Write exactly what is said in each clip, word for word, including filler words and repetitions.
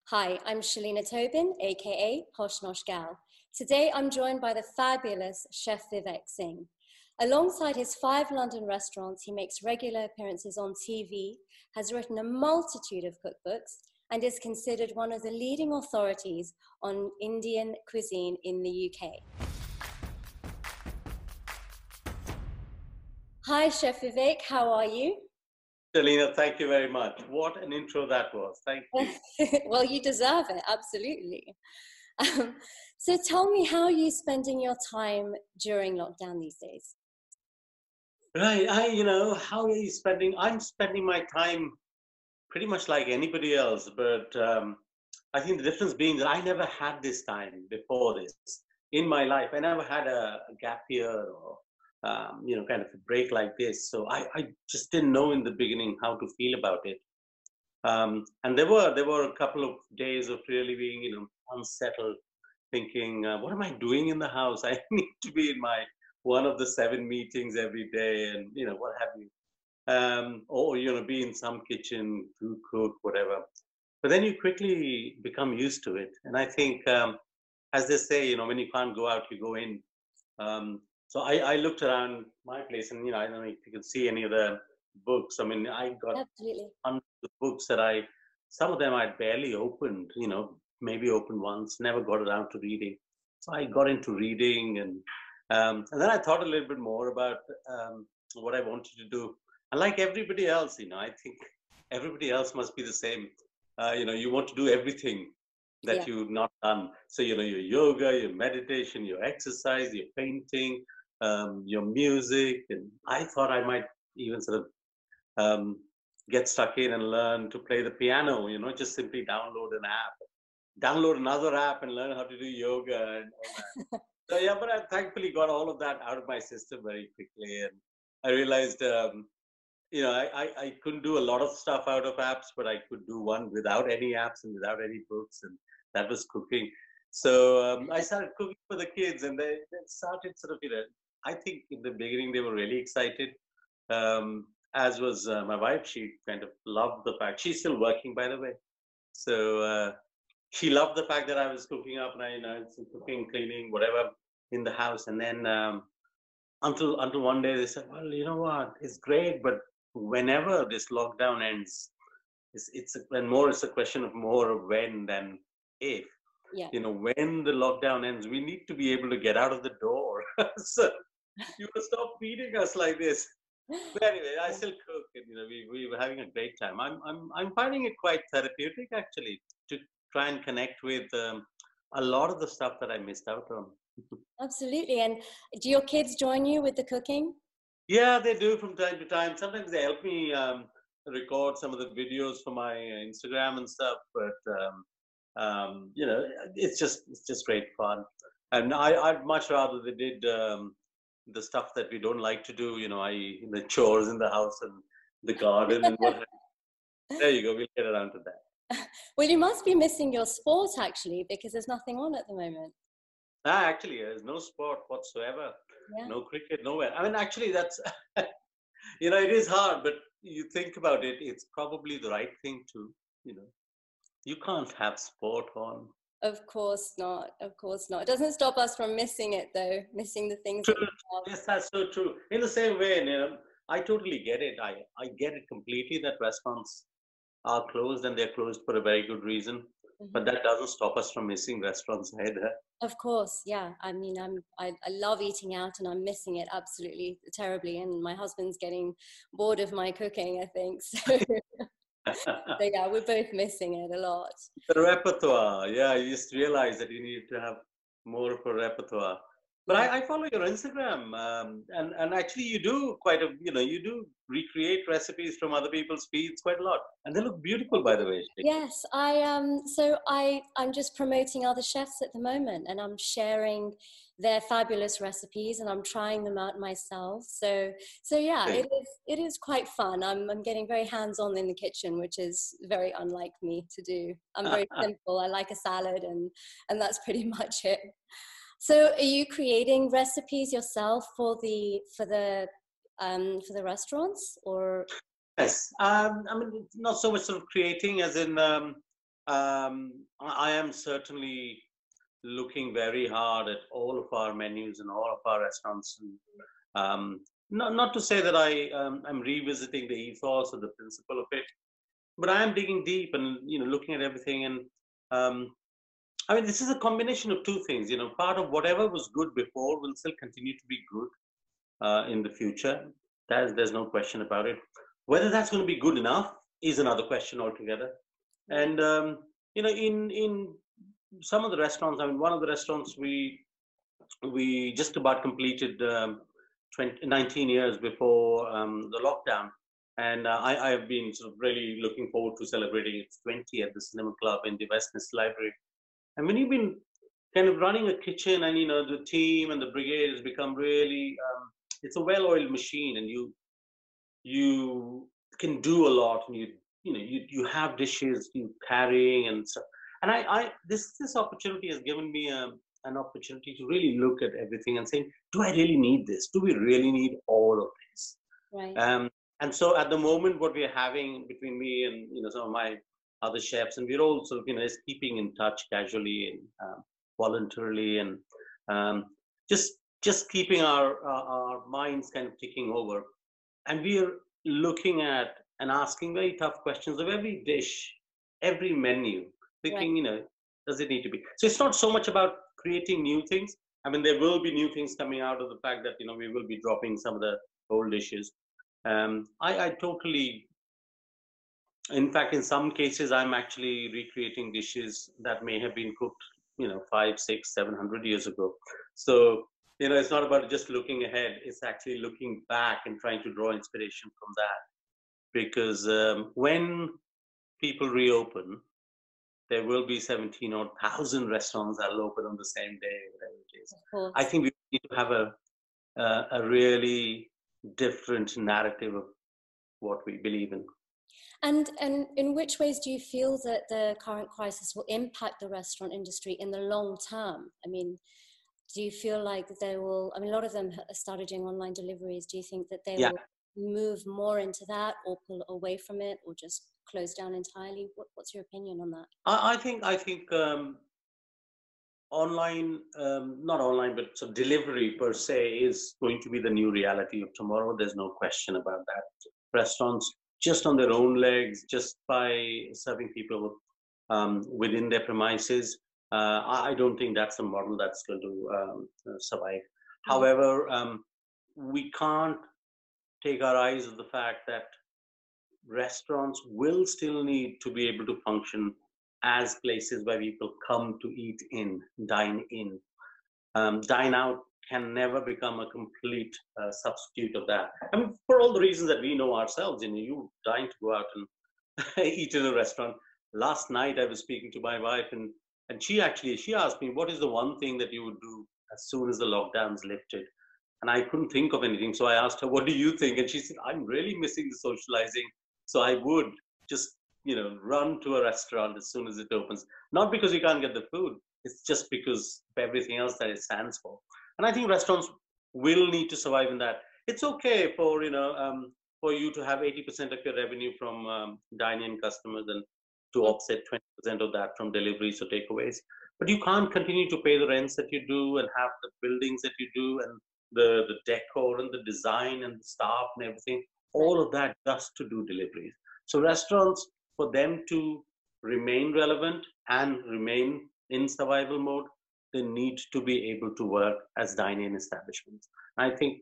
Hi, I'm Shalina Tobin, aka Posh Nosh Gal. Today I'm joined by the fabulous Chef Vivek Singh. Alongside his five London restaurants, he makes regular appearances on T V, has written a multitude of cookbooks, and is considered one of the leading authorities on Indian cuisine in the U K. Hi, Chef Vivek, how are you? Selena, thank you very much. What an intro that was. Thank you. Well, you deserve it, absolutely. Um, so tell me, how are you spending your time during lockdown these days? Right. I, you know, how are you spending? I'm spending my time pretty much like anybody else, but um, I think the difference being that I never had this time before this in my life. I never had a, a gap year or, um, you know, kind of a break like this. So I, I just didn't know in the beginning how to feel about it. Um, and there were there were a couple of days of really being, you know, unsettled, thinking, uh, what am I doing in the house? I need to be in my one of the seven meetings every day, and you know what have you, um, or you know, be in some kitchen to cook whatever. But then you quickly become used to it, and I think, um, as they say, you know, when you can't go out, you go in. Um, so I, I looked around my place, and you know, I don't know if you can see any of the books. I mean, I got Absolutely. hundreds of books that I, some of them I'd barely opened, you know, maybe opened once, never got around to reading. So I got into reading, and um, and then I thought a little bit more about um, what I wanted to do. And like everybody else, you know, I think everybody else must be the same. Uh, you know, you want to do everything Yeah. that you've not done. So, you know, your yoga, your meditation, your exercise, your painting, um, your music. And I thought I might even sort of um, get stuck in and learn to play the piano, you know, just simply download an app, download another app and learn how to do yoga and all that. So, yeah, but I thankfully got all of that out of my system very quickly. And I realized, um, you know, I, I, I couldn't do a lot of stuff out of apps, but I could do one without any apps and without any books, and that was cooking. So um, I started cooking for the kids, and they, they started sort of, you know, I think in the beginning they were really excited, um, as was uh, my wife. She kind of loved the fact, she's still working, by the way. So uh, she loved the fact that I was cooking up, and I, you know, cooking, cleaning, whatever in the house. And then um, until until one day they said, well, you know what, it's great, but whenever this lockdown ends, it's it's a, and more it's a question of more of when than if. Yeah. You know, when the lockdown ends, we need to be able to get out of the door. So you will stop feeding us like this. But anyway, I still cook, and you know, we we were having a great time. I'm I'm I'm finding it quite therapeutic actually to try and connect with um, a lot of the stuff that I missed out on. Absolutely. And do your kids join you with the cooking? Yeah, they do from time to time. Sometimes they help me um, record some of the videos for my uh, Instagram and stuff. But um, um, you know, it's just it's just great fun. And I I'd much rather they did um, the stuff that we don't like to do. You know, I the chores in the house and the garden and what. There you go. We'll get around to that. Well, you must be missing your sport actually, because there's nothing on at the moment. Ah, actually, there's no sport whatsoever. Yeah. No cricket, nowhere. I mean, actually, that's you know, it is hard, but you think about it, it's probably the right thing to, you know, you can't have sport on. Of course not. Of course not. It doesn't stop us from missing it though, missing the things True. that we love. Yes, that's so true. In the same way, you know, I totally get it. I, I get it completely that restaurants are closed, and they're closed for a very good reason. But Hmm. that doesn't stop us from missing restaurants either. Of course, yeah. I mean, I'm I, I love eating out, and I'm missing it absolutely terribly. And my husband's getting bored of my cooking, I think. So, so yeah, we're both missing it a lot. The repertoire, yeah, you just realize that you need to have more of a repertoire. But Yeah. I, I follow your Instagram, um, and and actually you do quite a, you know, you do recreate recipes from other people's feeds quite a lot, and they look beautiful, by the way. Yes, I um so I I'm just promoting other chefs at the moment, and I'm sharing their fabulous recipes, and I'm trying them out myself. So so yeah, it is it is quite fun. I'm I'm getting very hands-on in the kitchen, which is very unlike me to do. I'm very simple. I like a salad, and and that's pretty much it. So are you creating recipes yourself for the for the um for the restaurants, or? Yes, um, I mean, it's not so much sort of creating as in, um, um, I I am certainly looking very hard at all of our menus and all of our restaurants. And, um, not, not to say that I um, I'm revisiting the ethos or the principle of it, but I am digging deep and you know looking at everything. And um, I mean, this is a combination of two things. You know, part of whatever was good before will still continue to be good uh, in the future. There's there's no question about it. Whether that's going to be good enough is another question altogether. Right. And um, you know, in in some of the restaurants, I mean, one of the restaurants we we just about completed um, twenty, nineteen years before um, the lockdown. And uh, I, I have been sort of really looking forward to celebrating its twenty at the Cinema Club in the Westminster Library. And when you've been kind of running a kitchen and, you know, the team and the brigade has become really, um, it's a well-oiled machine and you, you can do a lot and you, you know, you, you have dishes you carrying and stuff. And I, I, this, this opportunity has given me a, an opportunity to really look at everything and say, do I really need this? Do we really need all of this? Right. Um, and so at the moment, what we're having between me and you know some of my other chefs, and we're all sort of you know is keeping in touch casually and um, voluntarily, and um, just just keeping our, our our minds kind of ticking over. And we're looking at and asking very tough questions of every dish, every menu, Right. thinking you know does it need to be? So it's not so much about creating new things. I mean, there will be new things coming out of the fact that you know we will be dropping some of the old dishes. um, I, I totally, in fact, in some cases, I'm actually recreating dishes that may have been cooked, you know, five, six, seven hundred years ago. So, you know, it's not about just looking ahead. It's actually looking back and trying to draw inspiration from that. Because um, when people reopen, there will be seventeen or one thousand restaurants that will open on the same day, whatever it is. Of course. I think we need to have a, a, a really different narrative of what we believe in. And and in which ways do you feel that the current crisis will impact the restaurant industry in the long term? I mean, do you feel like they will, I mean, a lot of them ha- started doing online deliveries. Do you think that they Yeah. will move more into that or pull away from it or just close down entirely? What, what's your opinion on that? I, I think I think um, online, um, not online, but so delivery per se is going to be the new reality of tomorrow. There's no question about that. Restaurants just on their own legs, just by serving people um, within their premises. Uh, I, I don't think that's a model that's going to um, uh, survive. Mm. However, um, we can't take our eyes off the fact that restaurants will still need to be able to function as places where people come to eat in, dine in. Um, dine out can never become a complete uh, substitute of that. I mean, for all the reasons that we know ourselves, you know, you dying to go out and eat in a restaurant. Last night I was speaking to my wife and and she actually she asked me what is the one thing that you would do as soon as the lockdown's lifted, and I couldn't think of anything. So I asked her, what do you think? And she said, I'm really missing the socializing. So I would just, you know, run to a restaurant as soon as it opens. Not because you can't get the food, it's just because of everything else that it stands for. And I think restaurants will need to survive in that. It's okay for, you know, um, for you to have eighty percent of your revenue from um, dine-in customers and to Mm. offset twenty percent of that from deliveries or takeaways. But you can't continue to pay the rents that you do and have the buildings that you do and the, the decor and the design and the staff and everything, Right. all of that just to do deliveries. So restaurants, for them to remain relevant and remain in survival mode, they need to be able to work as dine-in establishments. I think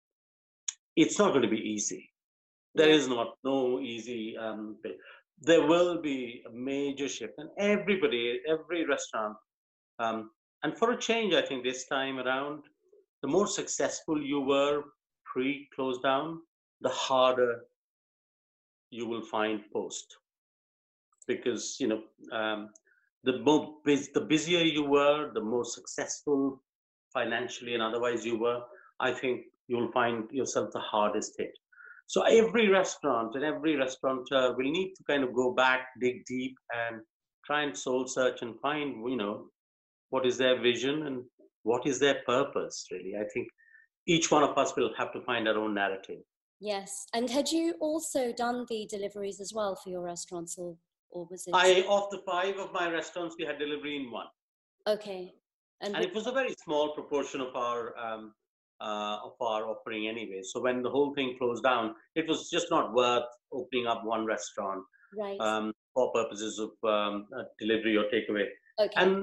it's not going to be easy. There Yeah. is not no easy um, way. There will be a major shift, and everybody, every restaurant, um, and for a change, I think this time around, the more successful you were pre-close down, the harder you will find post, because you know um, the more bus- the busier you were, the more successful financially and otherwise you were. I think you'll find yourself the hardest hit. So every restaurant and every restaurateur will need to kind of go back, dig deep, and try and soul search and find you know what is their vision and what is their purpose. Really, I think each one of us will have to find our own narrative. Yes. And had you also done the deliveries as well for your restaurants or? or was it? I, of the five of my restaurants, we had delivery in one. Okay. And, and it was a very small proportion of our um, uh, of our offering anyway. So when the whole thing closed down, it was just not worth opening up one restaurant right. um, for purposes of um, uh, delivery or takeaway. Okay. And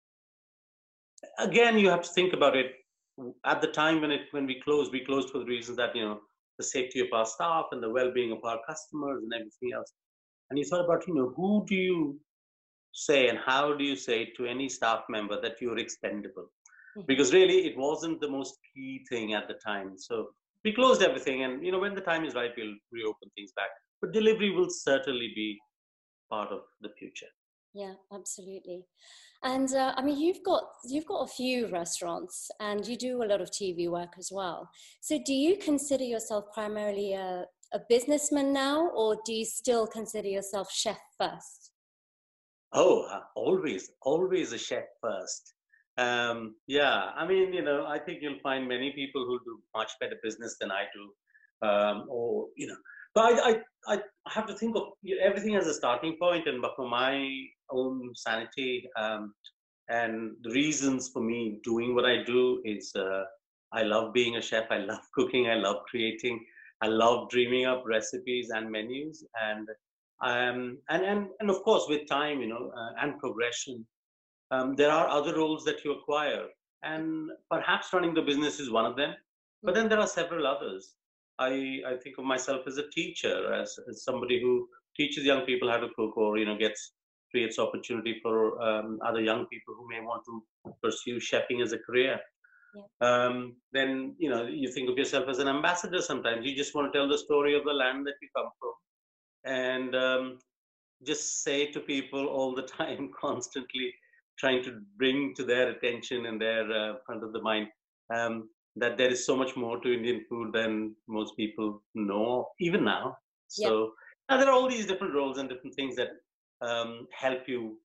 again, you have to think about it. At the time when it when we closed, we closed for the reasons that, you know, the safety of our staff and the well-being of our customers and everything else. And you thought about, you know, who do you say and how do you say to any staff member that you're expendable? Mm-hmm. Because really, it wasn't the most key thing at the time. So we closed everything, and, you know, when the time is right, we'll reopen things back. But delivery will certainly be part of the future. Yeah, absolutely. And uh, I mean, you've got you've got a few restaurants, and you do a lot of T V work as well. So, do you consider yourself primarily a, a businessman now, or do you still consider yourself chef first? Oh, uh, always, always a chef first. Um, yeah, I mean, you know, I think you'll find many people who do much better business than I do, um, or you know. But I, I, I have to think of everything as a starting point, and for my own sanity um, and the reasons for me doing what I do is uh, I love being a chef. I love cooking. I love creating. I love dreaming up recipes and menus, and um, and and and of course, with time, you know, uh, and progression, um, there are other roles that you acquire, and perhaps running the business is one of them. But then there are several others. I, I think of myself as a teacher, as, as somebody who teaches young people how to cook, or, you know, gets creates opportunity for um, other young people who may want to pursue chefing as a career. Yeah. Um, then, you know, you think of yourself as an ambassador. Sometimes you just want to tell the story of the land that you come from, and um, just say to people all the time, constantly trying to bring to their attention and their uh, front of the mind um, that there is so much more to Indian food than most people know, even now. So yeah. Now there are all these different roles and different things that um, help you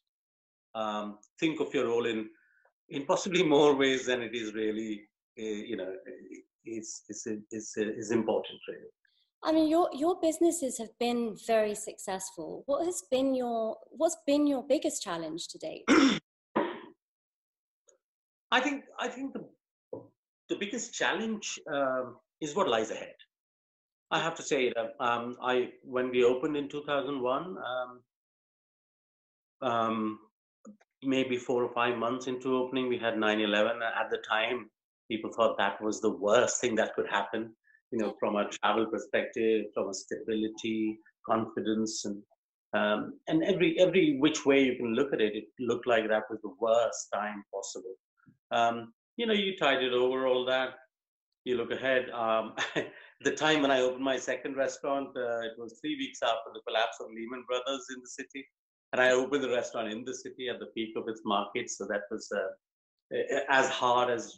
um, think of your role in in possibly more ways than it is really, uh, you know, is is is is important really. I mean, your your businesses have been very successful. What has been your what's been your biggest challenge to date? I think I think the the biggest challenge um, is what lies ahead. I have to say that um, I when we opened in two thousand one, um, um, maybe four or five months into opening, we had nine eleven. At the time, people thought that was the worst thing that could happen. You know, from a travel perspective, from a stability, confidence, and um, and every every which way you can look at it, it looked like that was the worst time possible. Um, you know, you tide it over all that. You look ahead. Um, the time when I opened my second restaurant, uh, it was three weeks after the collapse of Lehman Brothers in the city, and I opened the restaurant in the city at the peak of its market. So that was uh, as hard as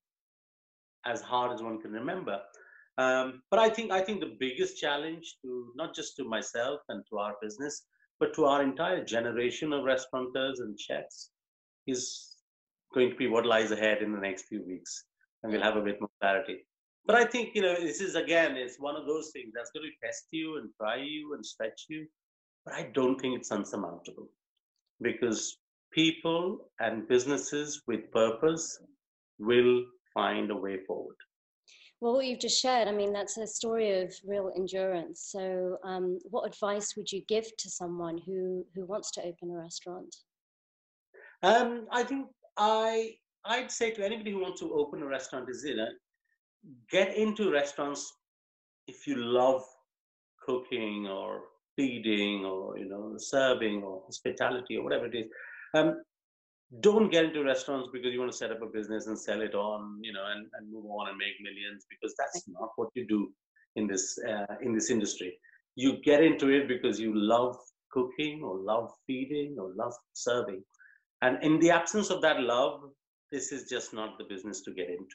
as hard as one can remember. Um, but I think I think the biggest challenge to not just to myself and to our business, but to our entire generation of restaurateurs and chefs, is going to be what lies ahead in the next few weeks, and we'll have a bit more clarity. But I think, you know, this is again, it's one of those things that's going to test you and try you and stretch you. But I don't think it's unsurmountable, because people and businesses with purpose will find a way forward. Well, what you've just shared, I mean, that's a story of real endurance. So um, what advice would you give to someone who, who wants to open a restaurant? Um, I think I, I'd say to anybody who wants to open a restaurant is, you know, get into restaurants if you love cooking or feeding or, you know, serving or hospitality or whatever it is. Um, don't get into restaurants because you want to set up a business and sell it on, you know, and, and move on and make millions, because that's not what you do in this uh, in this industry. You get into it because you love cooking or love feeding or love serving. And in the absence of that love, this is just not the business to get into.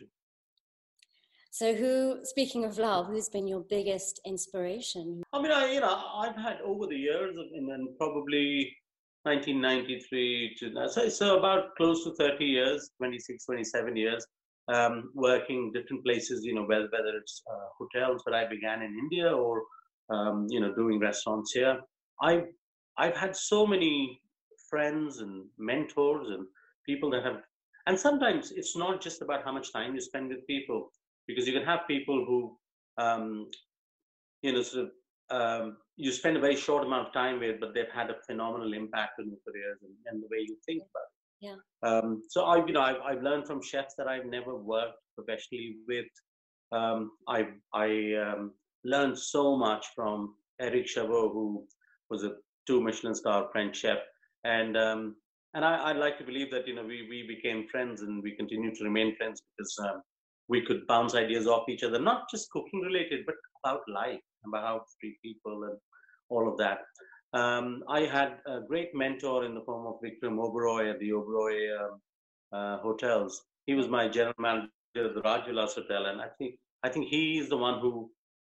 So who, speaking of love, who's been your biggest inspiration? I mean, I, you know, I've had over the years, and, and probably nineteen ninety-three to now, so, so about close to thirty years, twenty-six, twenty-seven years, um, working different places, you know, whether, whether it's uh, hotels that I began in India or, um, you know, doing restaurants here. I I've had so many friends and mentors and people that have, and sometimes it's not just about how much time you spend with people, because you can have people who, um, you know, sort of, um, you spend a very short amount of time with, but they've had a phenomenal impact on your careers and, and the way you think about Yeah. it. Um, so I, you know, I've, I've learned from chefs that I've never worked professionally with. Um, I I um, learned so much from Eric Chavot, who was a two Michelin star French chef, and um, and I, I'd like to believe that, you know, we we became friends and we continue to remain friends because um, we could bounce ideas off each other, not just cooking related, but about life, about how to treat people and all of that. Um, I had a great mentor in the form of Vikram Oberoi at the Oberoi um, uh, hotels. He was my general manager at the Rajulas Hotel, and I think I think he is the one who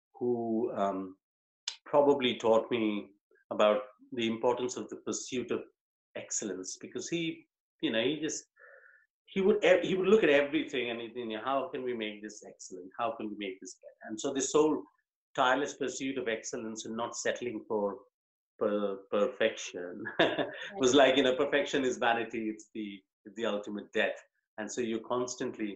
who um, probably taught me about the importance of the pursuit of excellence, because he, you know, he just he would e- he would look at everything and, you know, how can we make this excellent? How can we make this better? And so this whole tireless pursuit of excellence and not settling for per, perfection was like, you know, perfection is vanity. It's the it's the ultimate death. And so you constantly,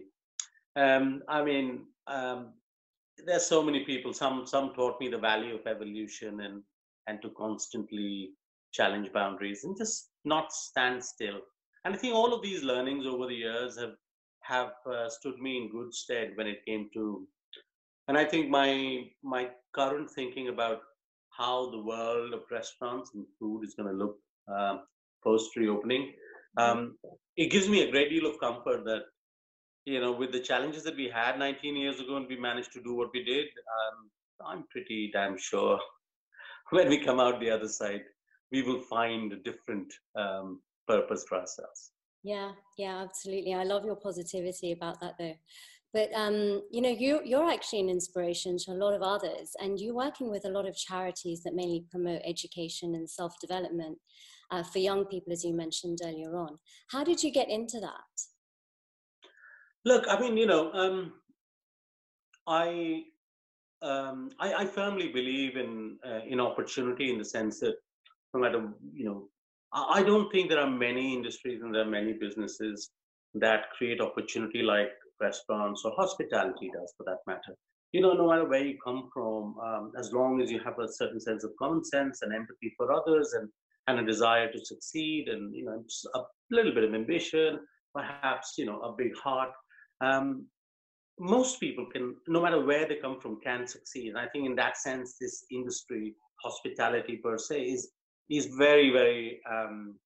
um, I mean, um, there's so many people. Some some taught me the value of evolution and and to constantly challenge boundaries and just not stand still. And I think all of these learnings over the years have have uh, stood me in good stead when it came to. And I think my my current thinking about how the world of restaurants and food is going to look um, post reopening, um, it gives me a great deal of comfort that, you know, with the challenges that we had nineteen years ago and we managed to do what we did, um, I'm pretty damn sure when we come out the other side, we will find a different um, purpose for ourselves. Yeah, yeah, absolutely. I love your positivity about that, though. But um, you know, you you're actually an inspiration to a lot of others, and you're working with a lot of charities that mainly promote education and self-development uh, for young people, as you mentioned earlier on. How did you get into that? Look, I mean, you know, um, I, um, I I firmly believe in uh, in opportunity, in the sense that no matter, you know, I, I don't think there are many industries and there are many businesses that create opportunity like restaurants or hospitality does, for that matter. You know, no matter where you come from, um, as long as you have a certain sense of common sense and empathy for others, and and a desire to succeed, and, you know, just a little bit of ambition, perhaps, you know, a big heart. Um, Most people can, no matter where they come from, can succeed. And I think in that sense, this industry, hospitality per se, is is very, very um,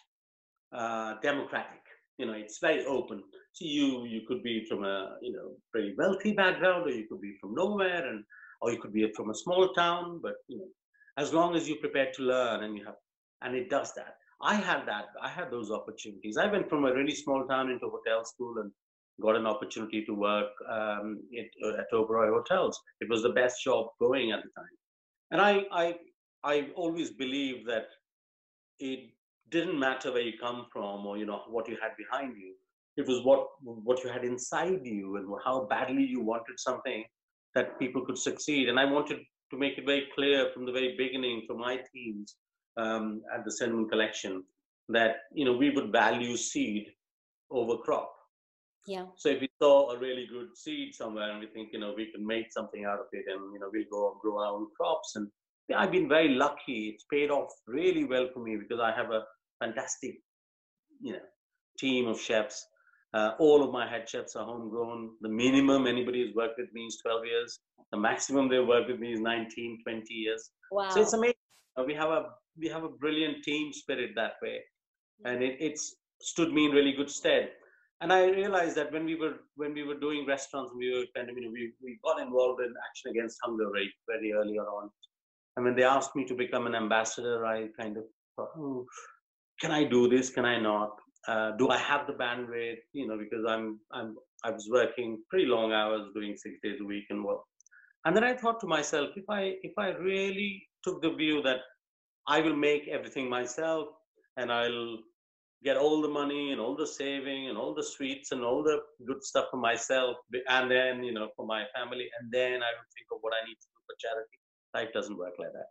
uh, democratic. You know, it's very open. So you you could be from a, you know, pretty wealthy background, or you could be from nowhere, and or you could be from a small town. But, you know, as long as you're prepared to learn, and you have, and it does that. I had that. I had those opportunities. I went from a really small town into hotel school and got an opportunity to work um, at, at Oberoi Hotels. It was the best job going at the time. And I, I, I always believed that it didn't matter where you come from, or, you know, what you had behind you. It was what what you had inside you and how badly you wanted something, that people could succeed. And I wanted to make it very clear from the very beginning for my teams um, at the Cinnamon Collection that, you know, we would value seed over crop. Yeah. So if we saw a really good seed somewhere and we think, you know, we can make something out of it, and, you know, we'll go grow our own crops. And yeah, I've been very lucky. It's paid off really well for me because I have a fantastic, you know, team of chefs. Uh, all of my head chefs are homegrown. The minimum anybody has worked with me is twelve years. The maximum they've worked with me is nineteen, twenty years. Wow. So it's amazing. Uh, We have a we have a brilliant team spirit that way, and it, it's stood me in really good stead. And I realized that when we were when we were doing restaurants, we were kind of, you know, we, we got involved in Action Against Hunger very very early on. And when they asked me to become an ambassador, I kind of thought, oh, can I do this? Can I not? Uh, do I have the bandwidth? You know, because I'm I'm I was working pretty long hours, doing six days a week and work. And then I thought to myself, if I if I really took the view that I will make everything myself, and I'll get all the money and all the saving and all the sweets and all the good stuff for myself, and then, you know, for my family, and then I will think of what I need to do for charity. Life doesn't work like that.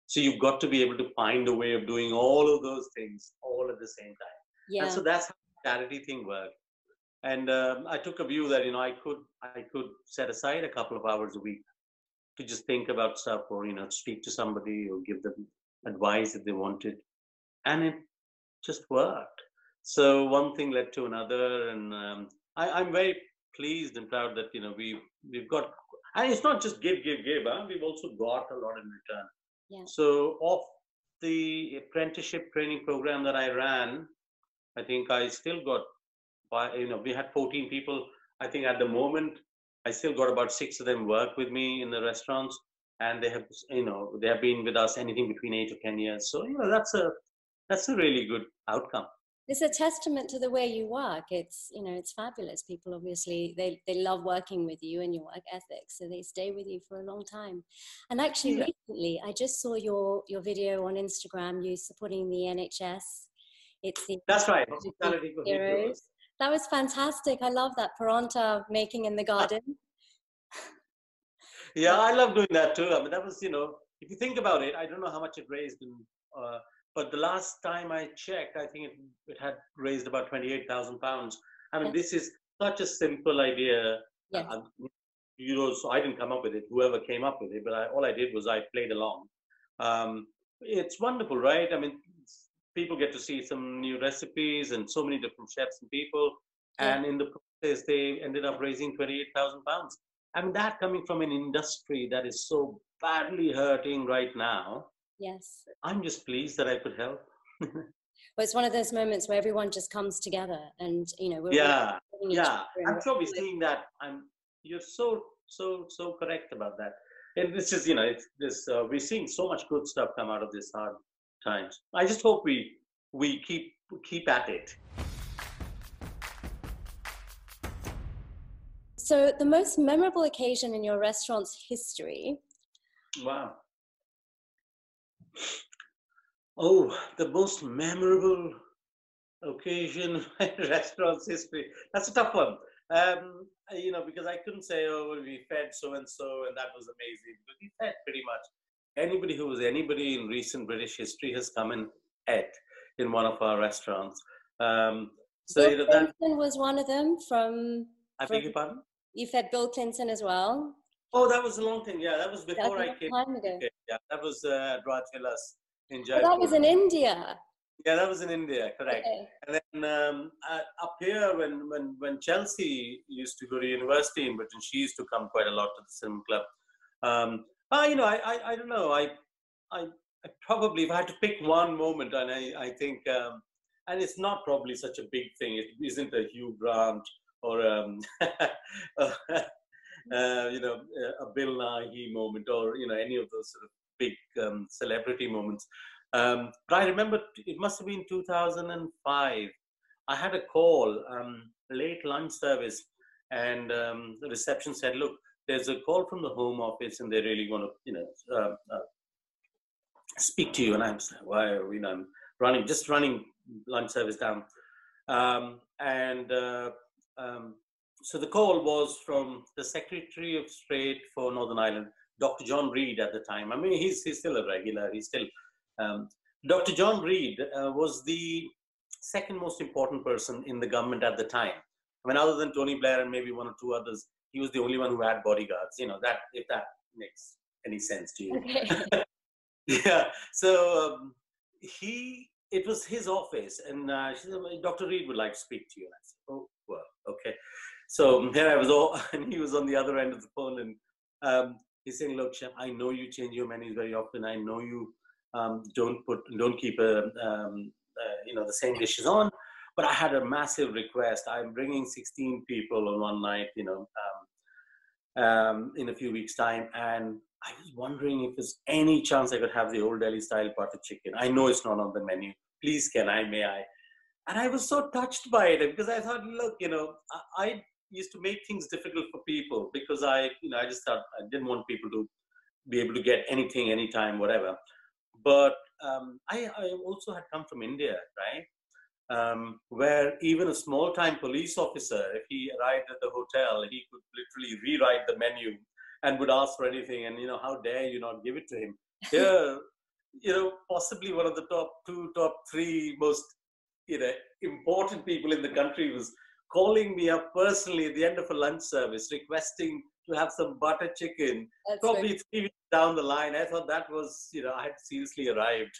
So you've got to be able to find a way of doing all of those things all at the same time. Yeah. And so that's how the charity thing worked. And um, I took a view that, you know, I could I could set aside a couple of hours a week to just think about stuff, or, you know, speak to somebody or give them advice if they wanted. And it just worked. So one thing led to another. And um, I, I'm very pleased and proud that, you know, we, we've got, and it's not just give, give, give, huh? We've also got a lot in return. Yeah. So off the apprenticeship training program that I ran, I think I still got, you know, we had fourteen people. I think at the moment, I still got about six of them work with me in the restaurants, and they have, you know, they have been with us anything between eight to ten years. So, you know, that's a that's a really good outcome. It's a testament to the way you work. It's, you know, it's fabulous. People obviously, they, they love working with you and your work ethic, so they stay with you for a long time. And actually, yeah. recently, I just saw your, your video on Instagram, you supporting the N H S. It's the That's right. Hospitality for Heroes. That was fantastic. I love that. Paranta making in the garden. Yeah, I love doing that too. I mean, that was, you know, if you think about it, I don't know how much it raised, in, uh, but the last time I checked, I think it, it had raised about twenty-eight thousand pounds. I mean, yes. This is such a simple idea. Yes. Uh, you know, so I didn't come up with it. Whoever came up with it, but I, all I did was I played along. Um, it's wonderful, right? I mean, people get to see some new recipes and so many different chefs and people. Yeah. And in the process, they ended up raising twenty-eight thousand pounds. I mean, that coming from an industry that is so badly hurting right now. Yes. I'm just pleased that I could help. Well, it's one of those moments where everyone just comes together and, you know, we're yeah, yeah. I'm sure we're seeing that. I'm, you're so, so, so correct about that. And this is, you know, it's this, uh, we're seeing so much good stuff come out of this hard times. I just hope we, we keep, keep at it. So the most memorable occasion in your restaurant's history? Wow. Oh, the most memorable occasion in restaurant's history. That's a tough one. Um, you know, because I couldn't say, oh, well, we fed so-and-so and that was amazing. But we fed pretty much anybody who was anybody in recent British history has come and ate in one of our restaurants. Um, so Bill you know, Clinton that, was one of them from... I from, beg your pardon? You fed Bill Clinton as well? Oh, that was a long thing. Yeah, that was before that was I came. Time ago. Yeah, that was uh, at Rajvilas in Jaipur. Oh, that was in India. Yeah, that was in India, correct. Okay. And then um, uh, up here, when, when, when Chelsea used to go to university in Britain, she used to come quite a lot to the cinema club. Um, uh, you know, I, I, I don't know. I, I, I probably, if I had to pick one moment, and I, I think, um, and it's not probably such a big thing. It isn't a Hugh Grant or, um, uh, you know, a Bill Nighy moment, or, you know, any of those sort of big um, celebrity moments. Um, but I remember it must have been two thousand five. I had a call, um, late lunch service, and um, the reception said, look, there's a call from the Home Office and they really want to, you know, uh, uh, speak to you. And I'm saying, why, you know, I'm running, just running lunch service down. Um, and uh, um, so the call was from the Secretary of State for Northern Ireland, Doctor John Reid at the time. I mean, he's, he's still a regular, he's still... Um, Doctor John Reid uh, was the second most important person in the government at the time. I mean, other than Tony Blair and maybe one or two others, he was the only one who had bodyguards. You know, that if that makes any sense to you. Okay. Yeah. So um, he, it was his office, and uh, she said, well, Doctor Reid would like to speak to you. And I said, oh, well, okay. So here I was, all, and he was on the other end of the phone, and um, he's saying, look, Chef, I know you change your menus very often. I know you. Um, don't put, don't keep, a, um, uh, you know, the same dishes on. But I had a massive request. I'm bringing sixteen people on one night, you know, um, um, in a few weeks' time, and I was wondering if there's any chance I could have the old Delhi style butter chicken. I know it's not on the menu. Please, can I? May I? And I was so touched by it because I thought, look, you know, I, I used to make things difficult for people because I, you know, I just thought I didn't want people to be able to get anything, anytime, whatever. But um, I, I also had come from India, right? Um, where even a small-time police officer, if he arrived at the hotel, he could literally rewrite the menu and would ask for anything. And, you know, how dare you not give it to him? Here, you know, possibly one of the top two, top three most, you know, important people in the country was calling me up personally at the end of a lunch service, requesting to have some butter chicken. That's Probably very... three weeks down the line, I thought that was, you know, I had seriously arrived.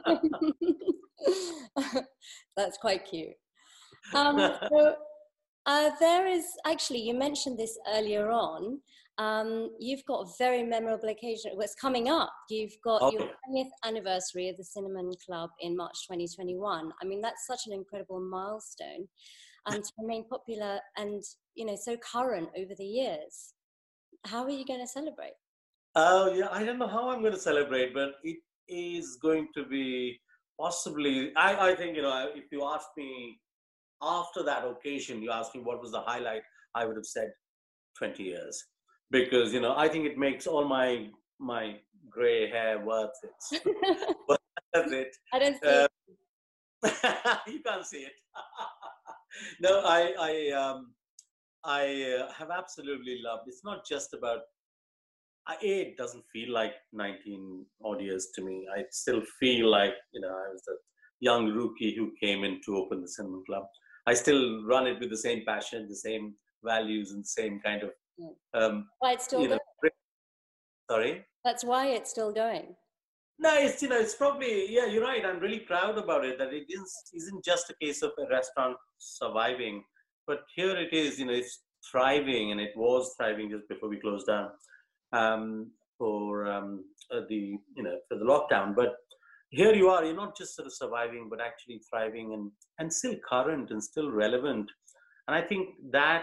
That's quite cute. Um, so uh, there is actually, you mentioned this earlier on. Um, you've got a very memorable occasion. What's coming up? You've got Oh, your twentieth anniversary of the Cinnamon Club in March twenty twenty-one. I mean, that's such an incredible milestone, and to remain popular and, you know, so current over the years. How are you going to celebrate? Oh, yeah, I don't know how I'm going to celebrate, but it is going to be possibly, I, I think, you know, if you ask me after that occasion, you asked me what was the highlight, I would have said twenty years. Because, you know, I think it makes all my my gray hair worth it. Worth it. I don't see Uh, it. you can't see it. No, I, I, um, I uh, have absolutely loved. It's not just about, I, A, it doesn't feel like nineteen odd years to me. I still feel like, you know, I was a young rookie who came in to open the Cinnamon Club. I still run it with the same passion, the same values, and the same kind of, um, Why it's still you know, going? sorry? That's why it's still going. No, it's, you know, it's probably, yeah, you're right. I'm really proud about it, that it is, isn't just a case of a restaurant surviving, but here it is, you know, it's thriving, and it was thriving just before we closed down um, for um, uh, the, you know, for the lockdown. But here you are, you're not just sort of surviving, but actually thriving and, and still current and still relevant. And I think that,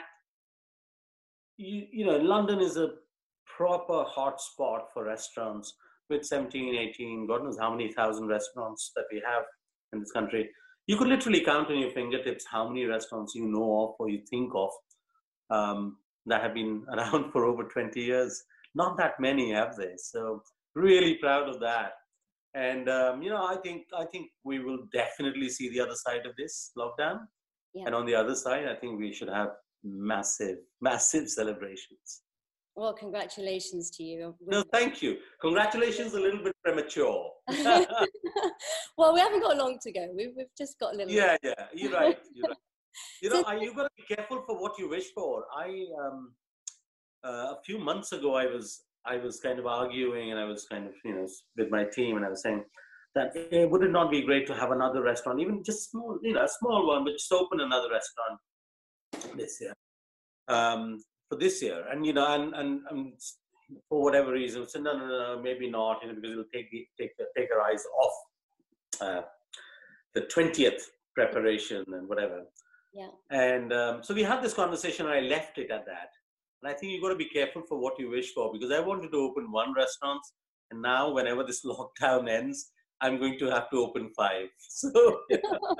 you, you know, London is a proper hotspot for restaurants with seventeen, eighteen, God knows how many thousand restaurants that we have in this country. You could literally count on your fingertips how many restaurants you know of or you think of um, that have been around for over twenty years. Not that many, have they? So really proud of that. And um, you know, I think I think we will definitely see the other side of this lockdown. Yeah. And on the other side, I think we should have massive, massive celebrations. Well, congratulations to you. No, thank you. Congratulations, a little bit premature. Well, we haven't got long to go. We've, we've just got a little. Yeah, yeah, you're right. You're right. You know, I, you've got to be careful for what you wish for. I um, uh, a few months ago, I was I was kind of arguing, and I was kind of, you know, with my team, and I was saying that eh, would it not be great to have another restaurant, even just small, you know, a small one, but just open another restaurant this year. Um, for this year, and you know, and, and and for whatever reason, so no, no, no, maybe not, you know, because it'll take the, take the, take our eyes off uh, the twentieth preparation and whatever. Yeah. And um, so we had this conversation, and I left it at that. And I think you've got to be careful for what you wish for, because I wanted to open one restaurant, and now whenever this lockdown ends, I'm going to have to open five. So. Yeah.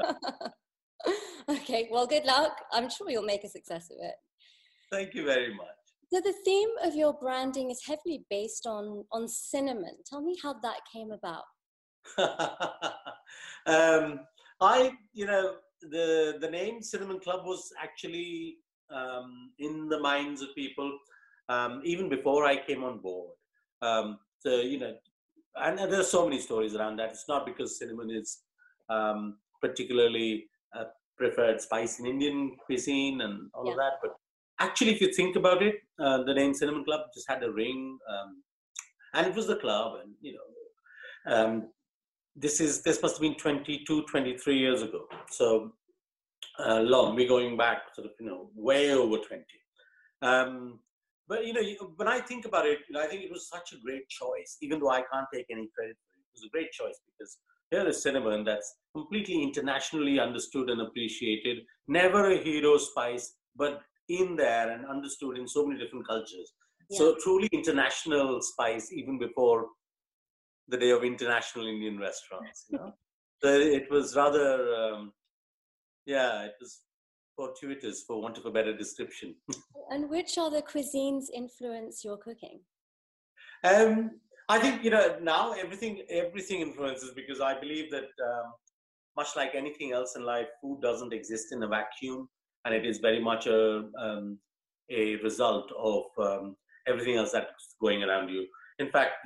Okay. Well, good luck. I'm sure you'll make a success of it. Thank you very much. So the theme of your branding is heavily based on, on cinnamon. Tell me how that came about. um, I, you know, the, the name Cinnamon Club was actually um, in the minds of people um, even before I came on board. Um, so, you know, and, and there are so many stories around that. It's not because cinnamon is um, particularly a preferred spice in Indian cuisine and all yeah. of that, but actually, if you think about it, uh, the name Cinnamon Club just had a ring, um, and it was the club. And you know, um, this is this must have been twenty-two, twenty-three years ago. So uh, long. We're going back, sort of, you know, way over twenty. Um, but you know, when I think about it, you know, I think it was such a great choice. Even though I can't take any credit for it, it was a great choice because here is cinnamon that's completely internationally understood and appreciated. Never a hero spice, but in there and understood in so many different cultures. Yeah. So truly international spice even before the day of international Indian restaurants, you know. So it was rather, um, yeah, it was fortuitous, for want of a better description. And which other cuisines influence your cooking? Um, I think, you know, now everything, everything influences, because I believe that um, much like anything else in life, food doesn't exist in a vacuum. And it is very much a, um, a result of um, everything else that's going around you. In fact,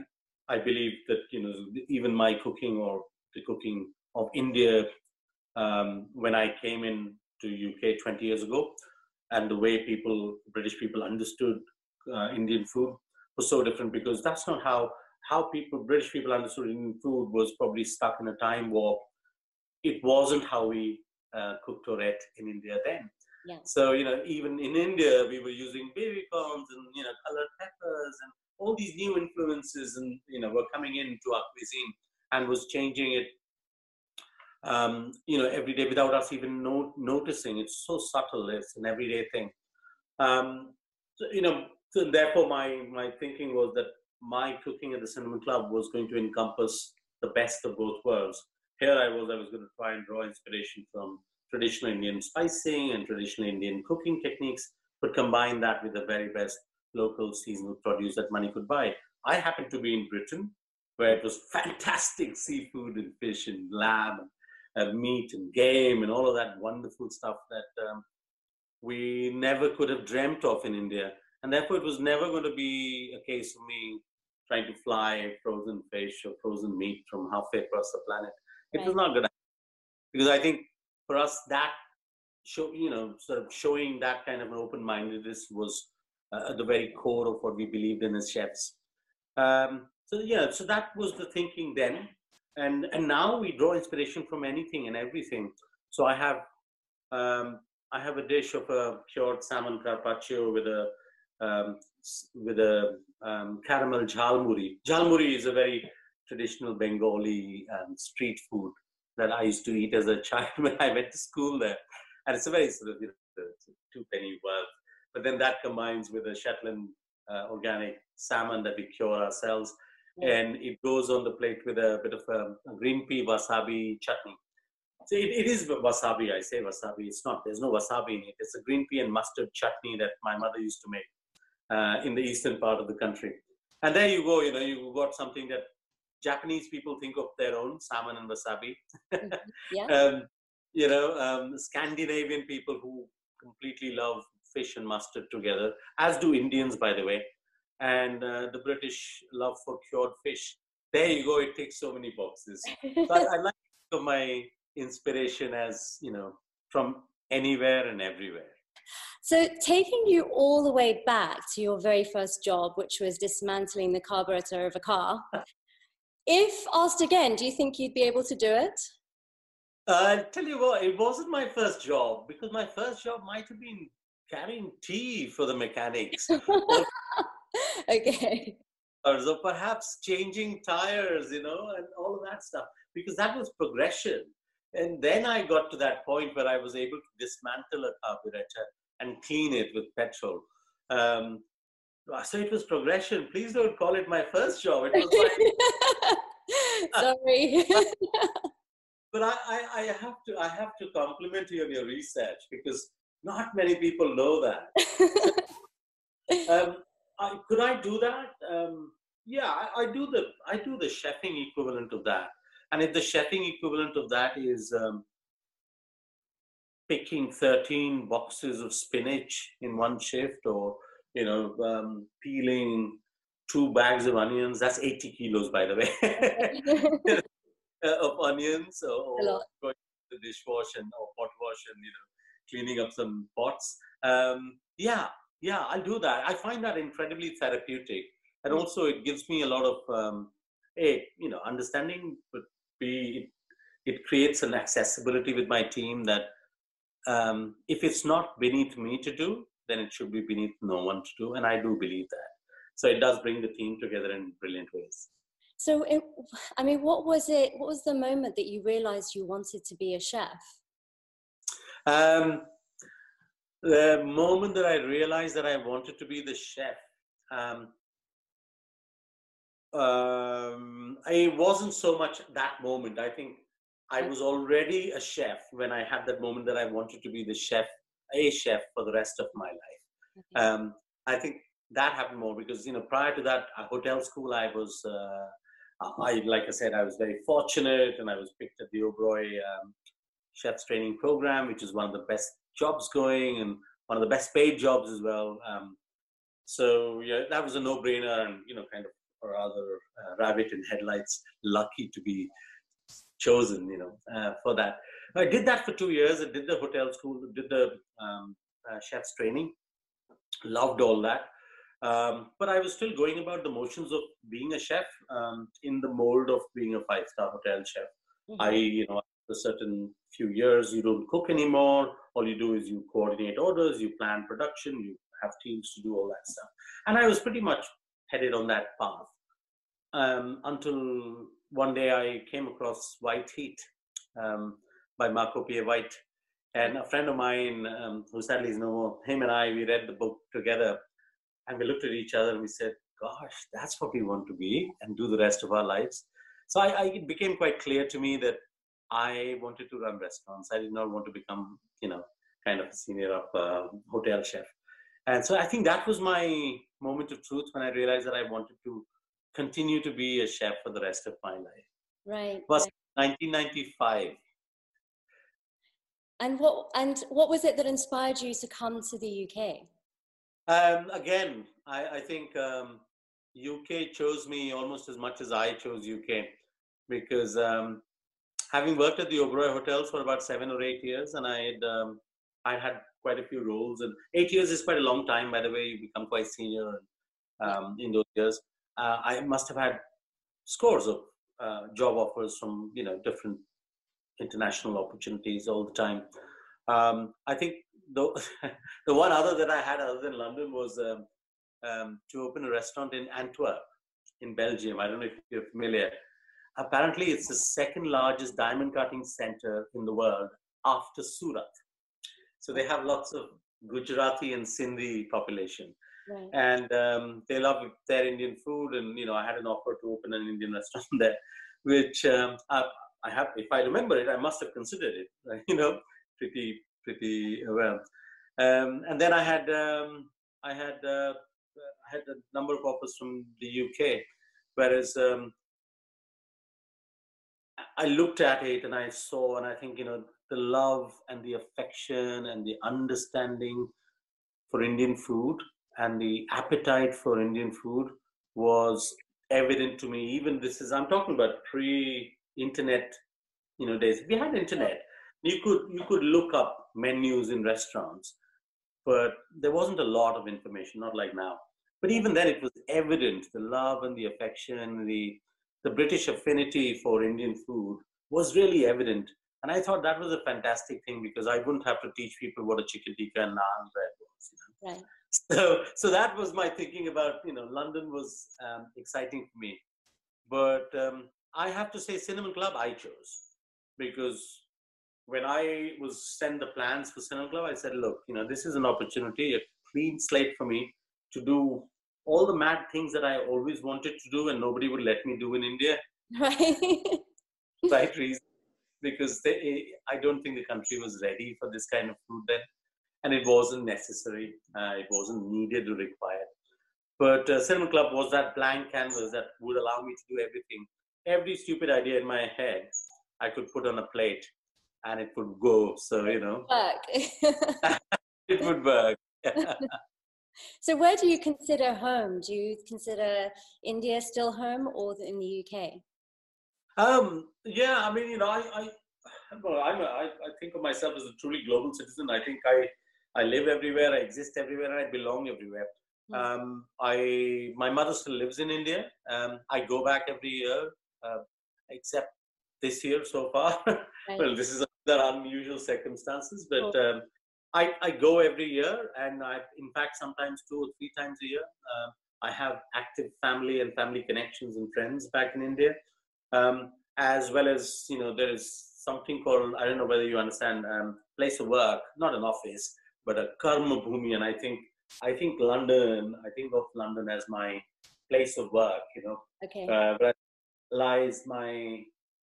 I believe that, you know, even my cooking or the cooking of India, um, when I came in to U K twenty years ago, and the way people, British people understood uh, Indian food was so different, because that's not how, how people, British people understood Indian food was probably stuck in a time warp. It wasn't how we uh, cooked or ate in India then. Yeah. So, you know, even in India, we were using baby corns and, you know, colored peppers and all these new influences, and, you know, were coming into our cuisine and was changing it, um, you know, every day without us even no, noticing. It's so subtle. It's an everyday thing. Um, so, you know, so therefore my, my thinking was that my cooking at the Cinnamon Club was going to encompass the best of both worlds. Here I was, I was going to try and draw inspiration from traditional Indian spicing and traditional Indian cooking techniques, but combine that with the very best local seasonal produce that money could buy. I happened to be in Britain, where it was fantastic seafood and fish and lamb and uh, meat and game and all of that wonderful stuff that um, we never could have dreamt of in India. And therefore, it was never going to be a case of me trying to fly frozen fish or frozen meat from halfway across the planet. It Right. was not going to happen. Because I think for us, that show, you know, sort of showing that kind of an open-mindedness was uh, at the very core of what we believed in as chefs. Um, so yeah, so that was the thinking then, and and now we draw inspiration from anything and everything. So I have um, I have a dish of a cured salmon carpaccio with a um, with a um, caramel jhalmuri. Jhalmuri is a very traditional Bengali um, street food that I used to eat as a child when I went to school there, and it's a very sort of, you know, two penny worth. But then that combines with a Shetland uh, organic salmon that we cure ourselves, Yeah. and it goes on the plate with a bit of a, a green pea wasabi chutney. So it, it is wasabi. I say wasabi. It's not. There's no wasabi in it. It's a green pea and mustard chutney that my mother used to make uh, in the eastern part of the country. And there you go. You know, you got something that Japanese people think of their own, salmon and wasabi. Yeah. um, you know, um, Scandinavian people who completely love fish and mustard together, as do Indians, by the way. And uh, the British love for cured fish. There you go. It takes so many boxes. So I, I like to think of my inspiration as, you know, from anywhere and everywhere. So taking you all the way back to your very first job, which was dismantling the carburetor of a car, if asked again, do you think you'd be able to do it? Uh, I tell you what, it wasn't my first job, because my first job might have been carrying tea for the mechanics. or, Okay. or so perhaps changing tires, you know, and all of that stuff, because that was progression. And then I got to that point where I was able to dismantle a carburetor and clean it with petrol. Um, so it was progression. Please don't call it my first job. It was my Sorry. But I, I, I have to I have to compliment you on your research, because not many people know that. um, I, could I do that? Um, yeah, I, I do the I do the chefing equivalent of that. And if the chefing equivalent of that is um, picking thirteen boxes of spinach in one shift, or, you know, um, peeling two bags of onions, that's eighty kilos, by the way. Of onions, or, or going to the dishwash and or pot wash and, you know, cleaning up some pots. Um, yeah, yeah, I'll do that. I find that incredibly therapeutic, and also it gives me a lot of um, a you know understanding. But b it, it creates an accessibility with my team that um, if it's not beneath me to do, then it should be beneath no one to do, and I do believe that. So it does bring the team together in brilliant ways. So, it, I mean, what was it? What was the moment that you realized you wanted to be a chef? Um, the moment that I realized that I wanted to be the chef, um, um, it wasn't so much that moment. I think I was already a chef when I had that moment that I wanted to be the chef, a chef for the rest of my life. Okay. Um, I think that happened more because, you know, prior to that, at hotel school, I was. Uh, I, like I said, I was very fortunate, and I was picked at the Oberoi um, Chef's Training Program, which is one of the best jobs going and one of the best paid jobs as well. Um, so yeah, that was a no-brainer, and, you know, kind of or rather uh, rabbit in headlights, lucky to be chosen, you know, uh, for that. I did that for two years. I did the hotel school, did the um, uh, chef's training, loved all that. Um, but I was still going about the motions of being a chef um, in the mold of being a five-star hotel chef. Mm-hmm. I, you know, after a certain few years, you don't cook anymore. All you do is you coordinate orders, you plan production, you have teams to do all that stuff. And I was pretty much headed on that path um, until one day I came across White Heat um, by Marco Pierre White. And a friend of mine, um, who sadly is no more, him and I, we read the book together. And we looked at each other and we said, gosh, that's what we want to be and do the rest of our lives. So I, I, it became quite clear to me that I wanted to run restaurants. I did not want to become, you know, kind of a senior of a hotel chef. And so I think that was my moment of truth when I realized that I wanted to continue to be a chef for the rest of my life. Right. It was right. nineteen ninety-five. And what and what was it that inspired you to come to the U K? Um, again, I, I think um, U K chose me almost as much as I chose U K, because um, having worked at the Oberoi Hotels for about seven or eight years, and I had um, I had quite a few roles, and eight years is quite a long time, by the way. You become quite senior um, in those years. Uh, I must have had scores of uh, job offers from you know different international opportunities all the time. Um, I think the the one other that I had other than London was um, um, to open a restaurant in Antwerp, in Belgium. I don't know if you're familiar. Apparently, it's the second largest diamond cutting center in the world after Surat. So they have lots of Gujarati and Sindhi population. Right. And um, they love their Indian food. And, you know, I had an offer to open an Indian restaurant there, which um, I, I have, if I remember it, I must have considered it, you know, pretty, pretty well. Um, and then I had, um, I had, uh, I had a number of offers from the U K, whereas um, I looked at it and I saw, and I think, you know, the love and the affection and the understanding for Indian food and the appetite for Indian food was evident to me. Even this is, I'm talking about pre-internet, you know, days. We had internet. You could, you could look up menus in restaurants, but there wasn't a lot of information, not like now. But even then, it was evident, the love and the affection, the the British affinity for Indian food was really evident. And I thought that was a fantastic thing, because I wouldn't have to teach people what a chicken tikka and naan bread was. You know? Right. So, so that was my thinking about, you know, London was um, exciting for me. But um, I have to say, Cinnamon Club I chose, because when I was sent the plans for Cinnamon Club, I said, look, you know, this is an opportunity, a clean slate for me to do all the mad things that I always wanted to do and nobody would let me do in India. Right. Right reason. Because they, I don't think the country was ready for this kind of food then. And it wasn't necessary. Uh, it wasn't needed or required. But uh, Cinnamon Club was that blank canvas that would allow me to do everything. Every stupid idea in my head, I could put on a plate and it would go. So, you know. It would work. So where do you consider home? Do you consider India still home, or in the U K? Um, yeah, I mean, you know, I, I, well, I'm a, I, I think of myself as a truly global citizen. I think I, I live everywhere, I exist everywhere, and I belong everywhere. Mm. Um, I, my mother still lives in India. Um, I go back every year, uh, except this year so far. Right. Well, this is under unusual circumstances, but oh. um, I, I go every year, and I, in fact, sometimes two or three times a year. Uh, I have active family and family connections and friends back in India. Um, as well as, you know, there is something called, I don't know whether you understand, um, place of work, not an office, but a karma bhumi. And I think, I think London, I think of London as my place of work, you know, okay. uh, where lies my,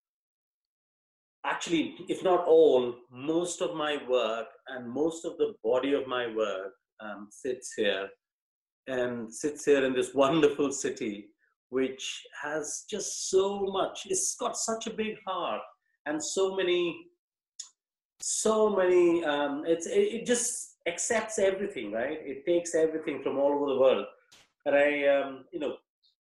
actually, if not all, most of my work and most of the body of my work um, sits here and sits here in this wonderful city, which has just so much, it's got such a big heart and so many, so many, um, it's, it, it just accepts everything, right? It takes everything from all over the world. And I, um, you know,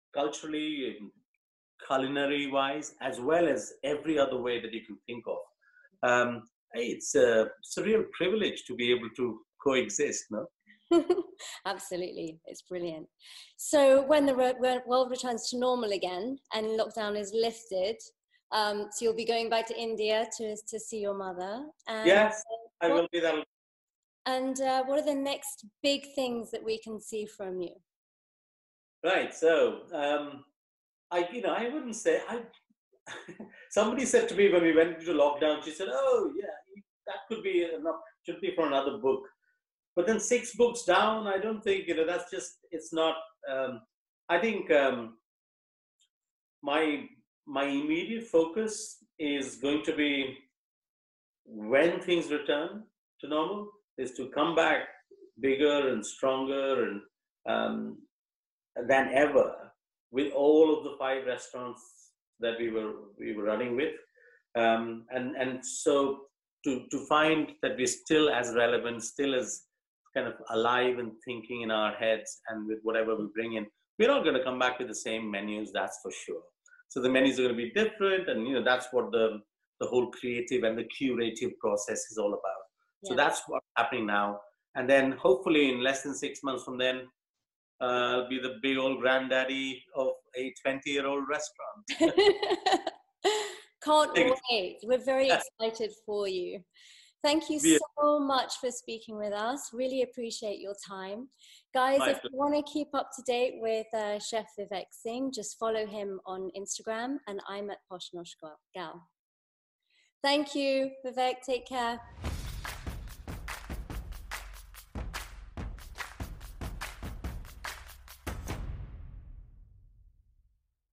culturally, culinary wise, as well as every other way that you can think of. Um, it's, a, it's a real privilege to be able to coexist, no? Absolutely, it's brilliant. So when the re- world returns to normal again and lockdown is lifted, um, so you'll be going back to India to to see your mother. And, yes, uh, I what, will be there. And uh, what are the next big things that we can see from you? Right. So, um, I, you know, I wouldn't say I. Somebody said to me when we went into lockdown, she said, "Oh, yeah, that could be enough. Should be for another book." But then six books down, I don't think, you know, that's just, it's not. Um, I think um, my my immediate focus is going to be, when things return to normal, is to come back bigger and stronger and um, than ever, with all of the five restaurants that we were we were running with, um, and and so to to find that we're still as relevant, still as kind of alive and thinking in our heads, and with whatever we bring in, we're not going to come back with the same menus, that's for sure. So the menus are going to be different, and you know that's what the the whole creative and the curative process is all about. So Yeah. that's what's happening now, and then hopefully in less than six months from then, uh, I'll be the big old granddaddy of a twenty-year-old restaurant. Can't wait. We're very excited for you. Thank you so much for speaking with us. Really appreciate your time. Guys, if you want to keep up to date with uh, Chef Vivek Singh, just follow him on Instagram, and I'm at Posh Nosh Gal. Thank you, Vivek. Take care.